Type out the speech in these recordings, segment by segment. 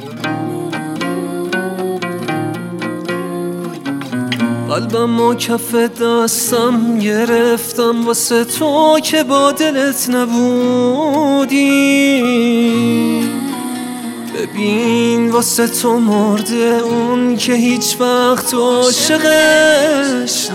قلبم و کف دستم گرفتم واسه تو که با دلت نبودی. ببین واسه تو مرده اون که هیچ وقت عاشقش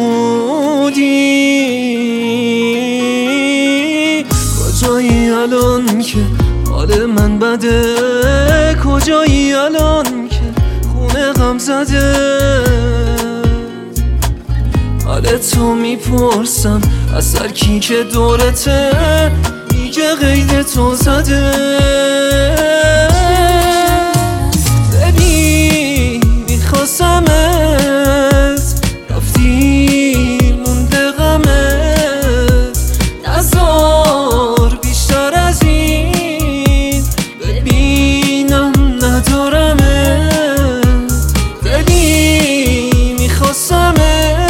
نبودی. کجایی الان که حال من بده؟ کجایی الان که خونه غم زده؟ حال تو میپرسم از هر کی که دورته میگه قید تو زده. ببین میخواستمت رفتی مونده غمت، نذار بیشتر از این ببینم ندارمت. ببین میخواستمت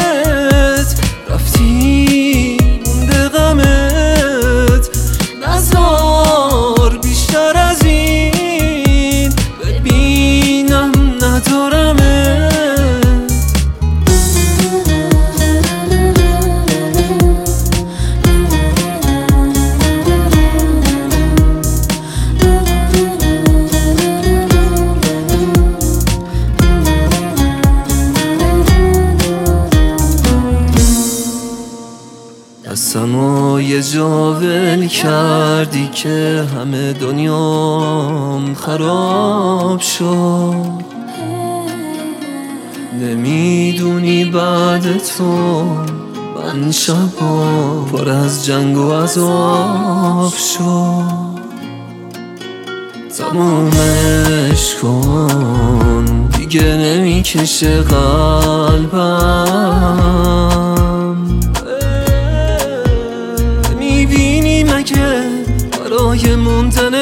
دستمو یه جا ول کردی که همه دنیام خراب شد. نمیدونی بعد تو من شبا پر از جنگ و عذاب شد. تمومش کن دیگه نمیکشه قلبم. میبینی مگه برای موندنت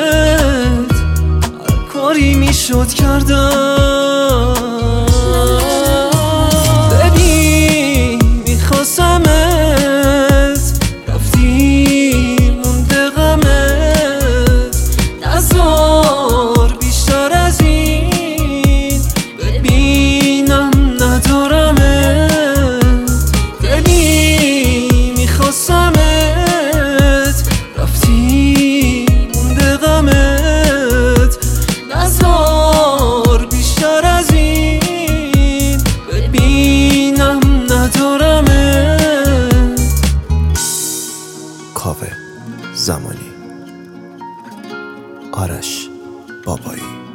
هر کاری میشد کردم؟ ببین میخواستمت رفتی مونده غمت، نذار بیشتر از این ببینم ندارمت. ببین میخواستمت کاوه زمانی، آرش بابایی.